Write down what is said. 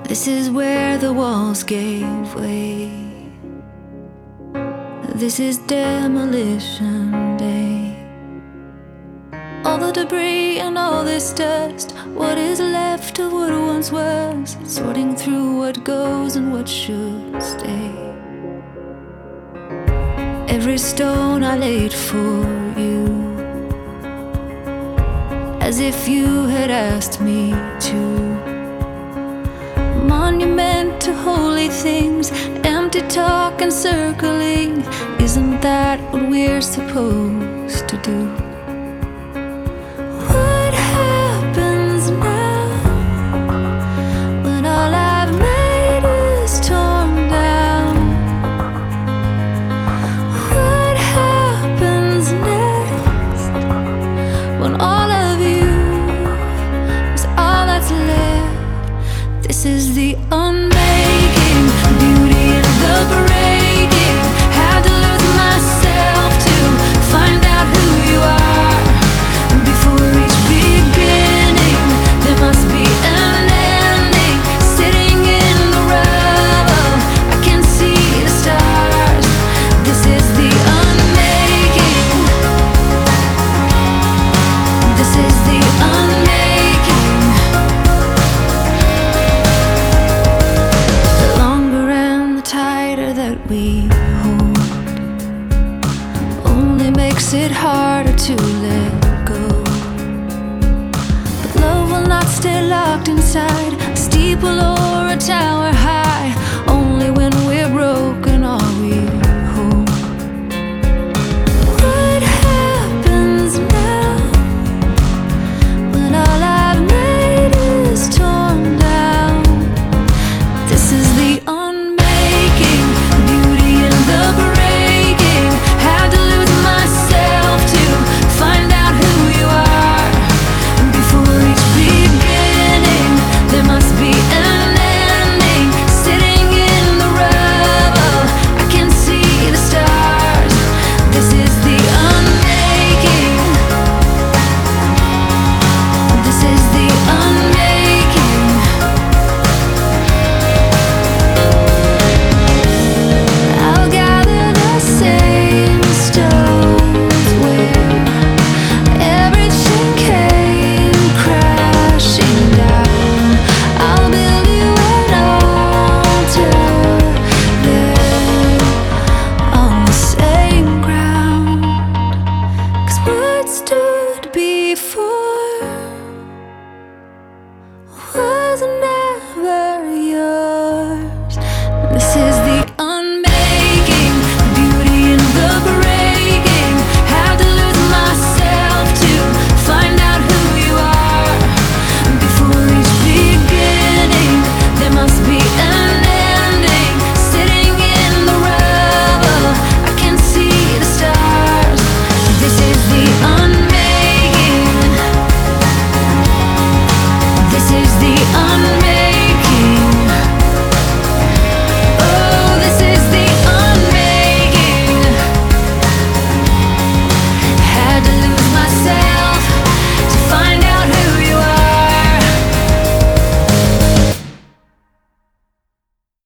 This is where the walls gave way. This is demolition day. All the debris and all this dust, what is left of what once was, sorting through what goes and what should stay. Every stone I laid for you, as if you had asked me to. Monument to holy things, empty talk and circling. Isn't that what we're supposed to do? What happens now when all I've made is torn down? What happens next when all of you is all that's left? This is the unknown.